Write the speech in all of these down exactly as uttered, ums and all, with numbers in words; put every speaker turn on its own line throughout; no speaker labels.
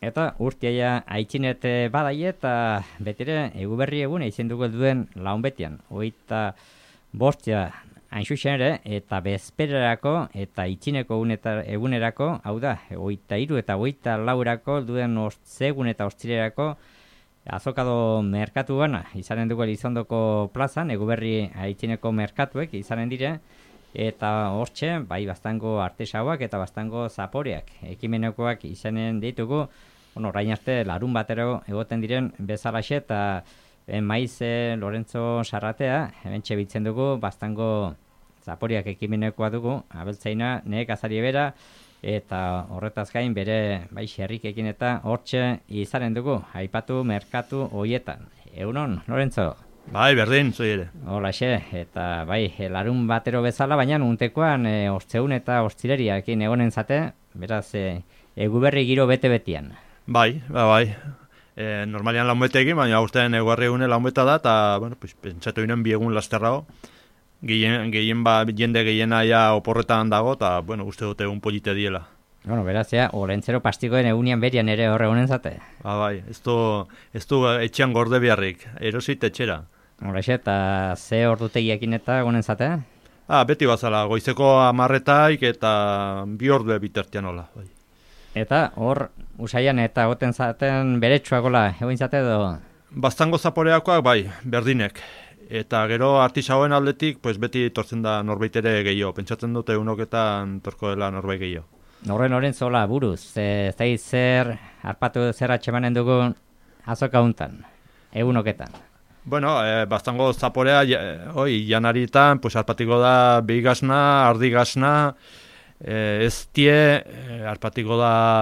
Eta urtiaia aitzinete badai eta betire eguberri egun eizen dugu duen laun betian. Oita bostia hain zuzen ere, eta bezpererako eta itzineko egunerako, hau da, oita iru eta oita laurako duen ortzegun eta ortzirerako azokado merkatu gana, izanen dugu Elizondoko plazan, eguberri aitzineko merkatuek izanen dire, eta hortxe, bai bastango artesauak eta bastango zaporeak, ekimenekoak izanen ditugu, bueno, orain arte larun batero egoten diren bezalaxe eta ben Maize, Lorenzo Sarratea, hemen txebitzen dugu, bastango zaporiak ekimenekoa dugu, abeltzaina, nek azari bera, eta horretaz gain bere bai xerrikekin eta hortxe izanen dugu, aipatu merkatu hoietan. Egunon, Lorenzo?
Bai, berdin, zoi ere.
Holaxe, eta bai, larun batero bezala, baina untekoan e, ortzeun eta ortzileriakin egonen zate, beraz, e, eguberri giro bete-betian.
Bai, bai, bai. E, normalian launbeteekin, baina aurten eguarri egune launbeta da, eta, bueno, pues, pentsatu ginen bi egun lasterrago. Gehien, gehien ba, jende gehiena ja oporretan dago, eta, bueno, uste dute egun polite diela.
Bueno, beraz, ja, olentzero pastikoen egunian berian ere horre honen zate.
Ba, bai, ez du, ez du etxean gorde beharrik, erosit etxera.
Horrexe, eta ze ordutegiekin eta honen zate?
Ah, beti bazala, goizeko amarretaik eta bi ordue bitertian hola, bai.
Eta hor, usaian eta goten zaten beretsuakola, egoin zate edo?
Bastango zaporeakoak, bai, berdinek. Eta gero artisauen aldetik, pues beti tortzen da norbait ere gehiago. Pentsatzen dute unoketan torko dela norbait gehiago.
Horren horren zola buruz, ez da zer, arpatu zer atxemanen dugun azoka untan, egunoketan.
Bueno, eh, bastango zaporea, ja, oi, janaritan, pues arpatiko da behigasna, ardigasna, eh, eztie, eh, arpatiko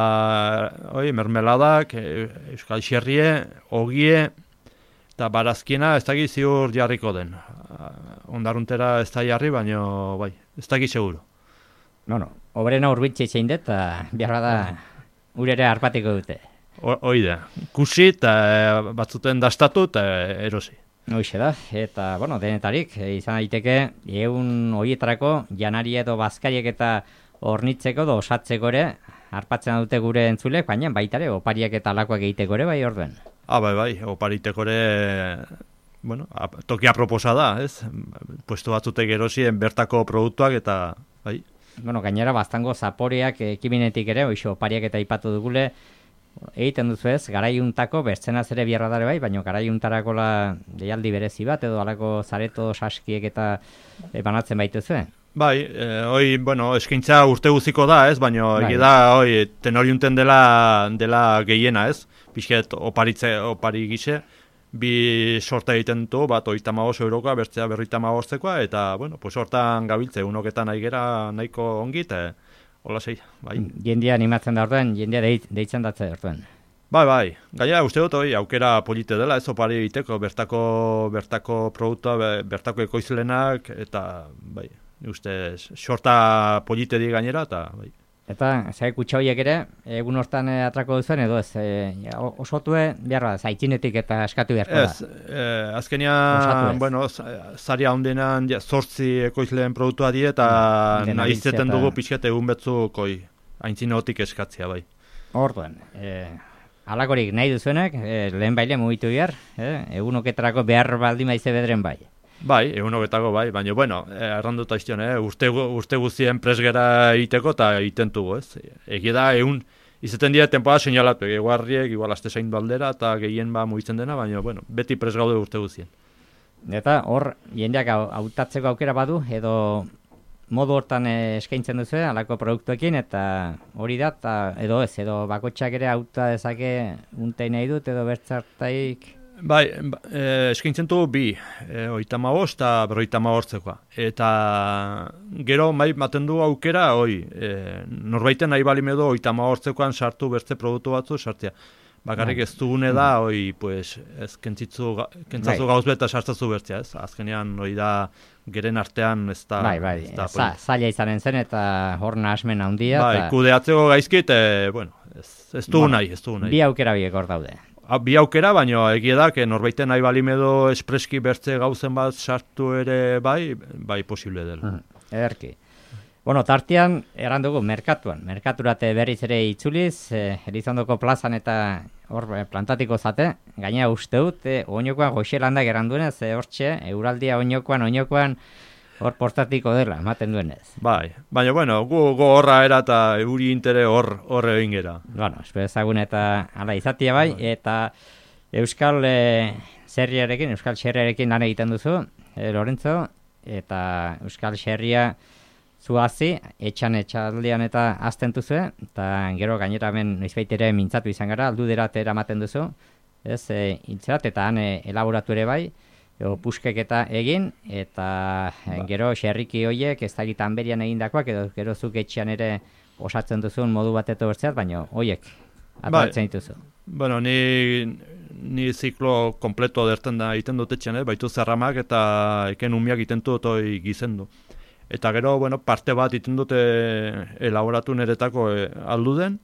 da, oi, mermeladak, eh, euskal xerrie, ogie, eta barazkiena ez dakit ziur jarriko den. Ondaruntera ez da jarri, baina bai, ez dakit seguro.
No, no, obrena urbitxe itxein dut, eta biarra da urere arpatiko dute.
Hoi da, kusi eta batzuten dastatu eta erosi.
Hoixe da, eta, bueno, denetarik, izan daiteke, egun horietarako janari edo bazkariek eta hornitzeko edo osatzeko ere, arpatzen dute gure entzulek, baina baitare opariak eta alakoak egiteko ere bai orduen.
Ah, bai, bai, opariteko ere, bueno, tokia proposa da, ez? Puesto batzutek erosien bertako produktuak eta, bai.
Bueno, gainera, bastango zaporeak ekimenetik ere, oixo, opariak eta ipatu dugule, egiten duzu ez, garaiuntako, bertzenaz ere biarra dare bai, baina garaiuntarako deialdi berezi bat, edo alako zareto saskiek eta e, banatzen baituzu.
Bai, eh, hoi, bueno, eskaintza urte guziko da, ez, baina bai. Egi da, hoi, tenoriunten dela, dela gehiena, ez, pixket oparitze, opari gise, bi sorta egiten du, bat oita magos eurokoa, bertzea berrita magoztekoa, eta, bueno, pues hortan gabiltze, unoketan aigera nahiko ongit, e, hola zei, bai.
Jendia animatzen da orduan, jendia deit, deitzen datze orduan.
Bai, bai, gaina uste dut, oi, aukera polite dela, ez opari egiteko, bertako, bertako produktua, bertako ekoizlenak, eta, bai, uste, sorta polite di gainera, eta, bai.
Eta, zai kutsa horiek ere, egun hortan e, atrako duzuen, edo ez, e, osotue, behar da, zaitzinetik eta eskatu beharko da.
Ez, e, azkenean, bueno, zaria hondenan, zortzi ekoizleen produktua die, eta mm, nahizeten dugu pixket egun betzuk, oi, aintzineotik eskatzia, bai.
Orduan, e, alakorik nahi duzuenak, e, lehen baile mugitu behar, e, egunoketarako behar baldin maize bedren bai.
Bai, egunoketako bai, baina, bueno, erranduta iztion, eh? urte, urte guztien presgera egiteko eta egitentugu, ez? Egi da, egun, izaten dira tempoa seinalatu, eguarriek, igual aste zain baldera, eta gehien ba mugitzen dena, baina, bueno, beti presgaude urte guztien.
Eta hor, jendeak hautatzeko aukera badu, edo modu hortan eskaintzen duzu, alako produktuekin, eta hori da, ta, edo ez, edo bakotxak ere hauta dezake untei nahi dut, edo bertzartaik...
Bai, e, eskaintzen du bi, e, oita magoz eta berroita magoztekoa. Eta gero bai maten du aukera, oi, e, norbaiten nahi balimedo oita magoztekoan sartu bertze produktu batzu sartzea. Bakarrik ez dugune da, oi, pues, ez kentzitzu, kentzatzu gauz beta sartzazu bertzea, ez? Azkenean, oi da, geren artean ez da...
Bai, bai, zaila izanen zen eta hor nahasmen handia.
Bai, kudeatzeko gaizkit, e, bueno, ez, ez du nahi, ez du nahi.
Bi aukera biek hor daude.
Bi aukera, baina egia da, que norbaiten nahi balimedo espreski bertze gauzen bat sartu ere bai, bai posible dela.
Mm, ederki. Bueno, tartean, erran dugu, merkatuan. Merkaturate berriz ere itzuliz, eh, Elizondoko plazan eta hor plantatiko zate. Gaina uste dut, eh, oinokoan goxelandak erran duenez, eh, hortxe, euraldia oinokoan, oinokoan, hor portatiko dela, ematen duenez.
Bai, baina, bueno, gu go horra era eta euri intere hor hor egin gera.
Bueno, espezagun eta ala izatia bai, bai. Eta Euskal eh, Serriarekin, Euskal Serriarekin lan egiten duzu, eh, Lorenzo, eta Euskal Serria zuazi, etxan etxaldian eta azten duzu, eta gero gainera hemen noizbait ere mintzatu izan gara, alduderat eramaten duzu, ez, e, intzerat, eta han e, elaboratu ere bai, o, puskek eta egin, eta ba. Gero xerriki hoiek, ez da gitan berian egindakoak, edo gero zuk etxean ere osatzen duzun modu bateto bertzeat, baina hoiek, ataltzen dituzu.
Bueno, ni, ni ziklo kompleto derten da egiten dut etxean, eh? Baitu zerramak eta eken umiak egiten dut oi gizendu. Eta gero, bueno, parte bat iten dute elaboratu niretako e, alduden.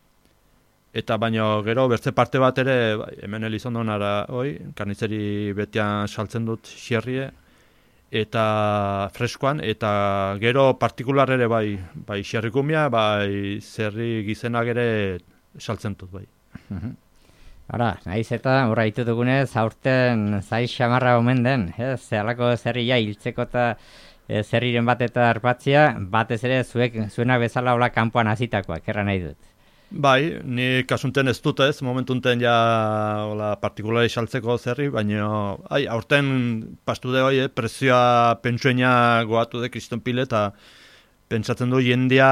Eta baino gero bertze parte bat ere, bai, hemen Elizondon ara, oi, karnizeri betian saltzen dut xerrie. Eta freskoan, eta gero partikular ere bai, bai xerrikumia, bai zerri gizenak ere saltzen dut, bai.
Ara, nahiz eta horra ditu dugunez, aurten zai xamarra omen den, ez, zehalako zerria hiltzeko eta E, zerriren bat eta arpatzia, batez ere zuek, zuenak bezala hola kanpoan hasitakoak, erra nahi dut.
Bai, ni kasunten ez dut ez, momentunten ja hola partikulari saltzeko zerri, baina ai, aurten pastu de hoi, eh, prezioa pentsuena goatu de kriston pile, eta pentsatzen du jendia,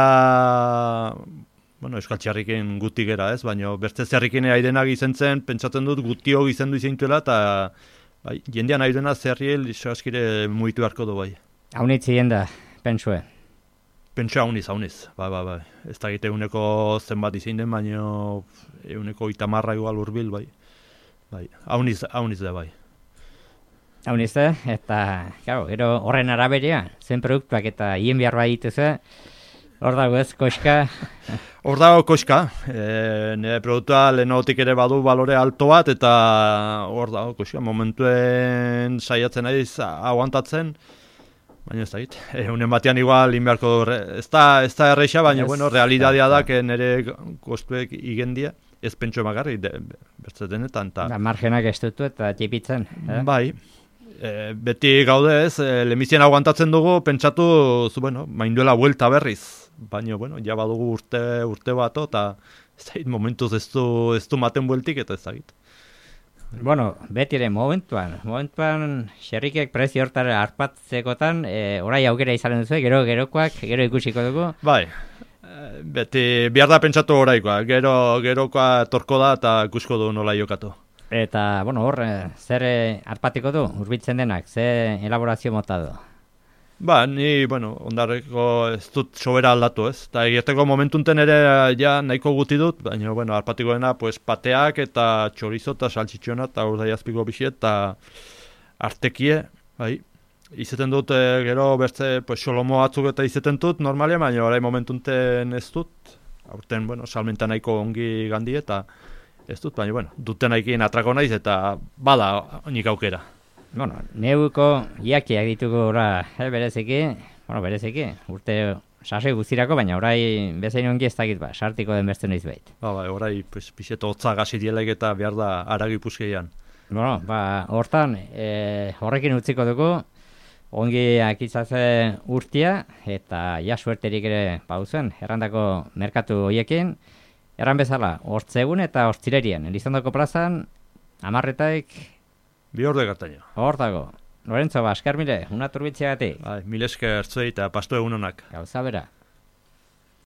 bueno, Euskal Txarrikin guti gera ez, baina bertze zerrikin airenak izen zen, pentsatzen dut gutio izendu izintuela, eta bai, jendia nahi duena zerri askire muitu harko du bai.
Haunitzi jenda, pentsue?
Pentsua hauniz, hauniz, bai, bai, bai. Ez da egite euneko zenbat izin den, baina euneko itamarra igual urbil, bai. Bai, hauniz, hauniz da, bai.
Hauniz da, eta, claro, gero horren araberea, zen produktuak eta hien behar bai dituzu, hor dago ez, koska?
Hor dago koska, e, nire produktua lehenotik ere badu balore alto bat, eta hor dago koska, momentuen saiatzen naiz aguantatzen, baina ez da hit, egunen batean igual inbeharko du, ez da, ez da erreixa, baina, bueno, realitatea da, que nire kostuek igendia, ez pentsu emagarri, bertzetenetan. Ta...
Da, margenak estutu eta tipitzen. Eh?
Bai, e, beti gaude ez, e, lemizien aguantatzen dugu, pentsatu, zu, bueno, mainduela buelta berriz, baina, bueno, ja badugu urte, urte bato, eta ez da hit, momentuz ez du, ez du maten bueltik, eta ez da hit.
Bueno, beti ere, momentuan, momentuan xerrikek prezio hortara arpatzekotan, e, orai aukera izanen duzu, gero gerokoak, gero ikusiko dugu.
Bai, beti behar da pentsatu oraikoa, gero gerokoa torko da eta ikusko du nola jokatu.
Eta, bueno, hor, zer arpatiko du, urbitzen denak, ze elaborazio mota du?
Ba, ni, bueno, ondarreko ez dut sobera aldatu, ez? Eta egiteko momentunten ere ja nahiko guti dut, baina, bueno, arpatiko dena, pues, pateak eta txorizo eta saltxitxona eta urdai azpiko bixiet eta artekie, bai. Izeten dut, e, gero bertze, pues, xolomo batzuk eta izeten dut, normalia, baina orai momentunten ez dut. Aurten, bueno, salmenta nahiko ongi gandi eta ez dut, baina, bueno, duten nahikien atrako naiz eta bada nik aukera.
Bueno, neuko iakiak ditugu ora, eh, bereziki, bueno, bereziki, urte sasoi guztirako, baina orai bezain ongi ez dakit ba, sartiko den beste noiz behit.
Ba, ba, orai, pues, pixeto hotza gazidielek eta behar da aragi puskeian.
Bueno, ba, hortan, e, horrekin utziko dugu, ongi akitzaze urtia, eta ja suerterik ere pauzen, errandako merkatu hoiekin, erran bezala, hortzegun eta hortzirerien, Elizondoko plazan, amarretaik,
Bi orde gartaino.
Hor dago. Lorenzo, ba, esker mile, una turbitzeagatik.
Bai, mil esker zuei eta pastu egun honak.
Gauza bera.